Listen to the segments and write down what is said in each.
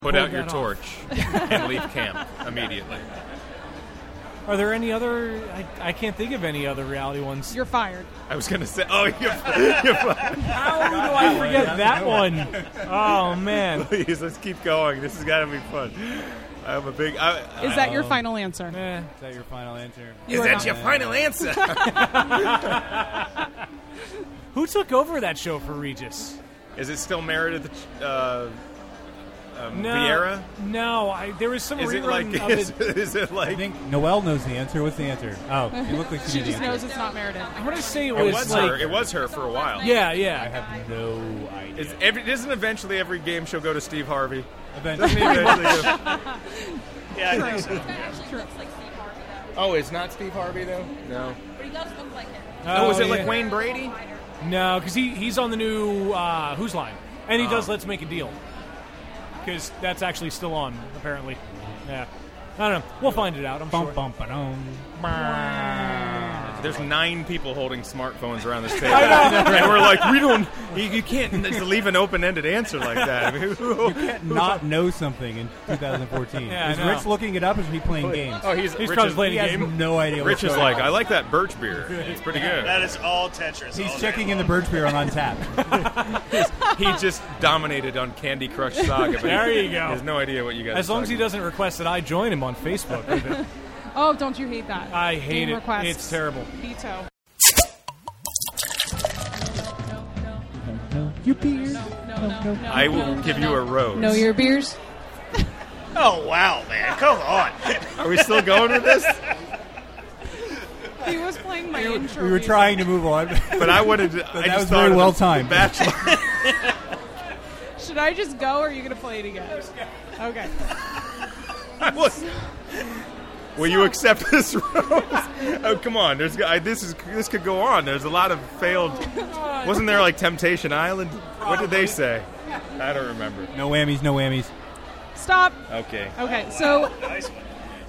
Put out your torch and leave camp immediately. Are there any other? I can't think of any other reality ones. You're fired. I was going to say, you're fired. How do I forget that one? Oh, man. Please, let's keep going. This has got to be fun. I'm a big... Is that your final answer? Is that your final answer? Is that your final answer? Who took over that show for Regis? Is it still Meredith Vieira? No, there was some Is it rerun like... of it. Is it like... I think Noelle knows the answer. What's the answer? Oh, you look like She knew just the knows answer. it's not Meredith. I want to say it It was, was like... her. It was her for a while. Yeah. I have no idea. Isn't eventually every game show go to Steve Harvey? Eventually. Doesn't he eventually go... Yeah, I think so. That actually looks like Steve Harvey, though. Oh, it's not Steve Harvey, though? No. But he does look like him. Oh, is it yeah. like Wayne Brady? No, because he's on the new Who's Line. And he does Let's Make a Deal. Because that's actually still on, apparently. Yeah. I don't know. We'll find it out, I'm sure. There's 9 people holding smartphones around this table. And we're like, you can't just leave an open-ended answer like that. I mean, You can't not know something in 2014. Yeah, is I know. Rich looking it up or is he playing games? Oh, he's He's Rich probably is, playing He a has game. no idea Rich what's is going like, on. I like that birch beer. It's pretty good. That is all Tetris. He's all day checking in the long. birch beer on Untapped. He just dominated on Candy Crush Saga. But There you He go. has no idea what you guys As long as he talking doesn't request that I join him on Facebook. with it. Oh, don't you hate that? I hate Game it. requests. It's terrible. Veto. You beer. about. I will give you a rose. Know your beers? Oh, wow, man. Come on. Are we still going with this? He was playing my intro. We were music. trying to move on. But I wanted to. I that just was thought very of well The timed. Bachelor. Should I just go, or are you going to play it again? Okay. Will you accept this rose? Oh, come on. This could go on. There's a lot of failed. Wasn't there like Temptation Island? What did they say? I don't remember. No whammies, no whammies. Stop. Okay. Okay, so Nice one.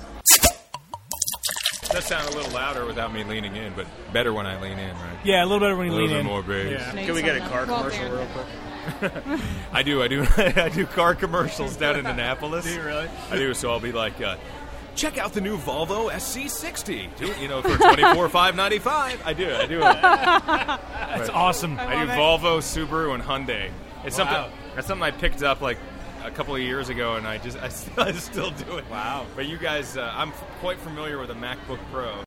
That sounded a little louder without me leaning in, but better when I lean in, right? Yeah, a little better when you A little lean bit in. more bass. Yeah. Can we get a car Well, commercial Dan. real quick? I do I do car commercials down in Annapolis. Do you really? I do, so I'll be like, check out the new Volvo SC60, for $24,595. I do. That's awesome. I do love it. Volvo, Subaru, and Hyundai. It's Wow. that's something I picked up like a couple of years ago, and I still do it. Wow. But you guys, I'm quite familiar with a MacBook Pro.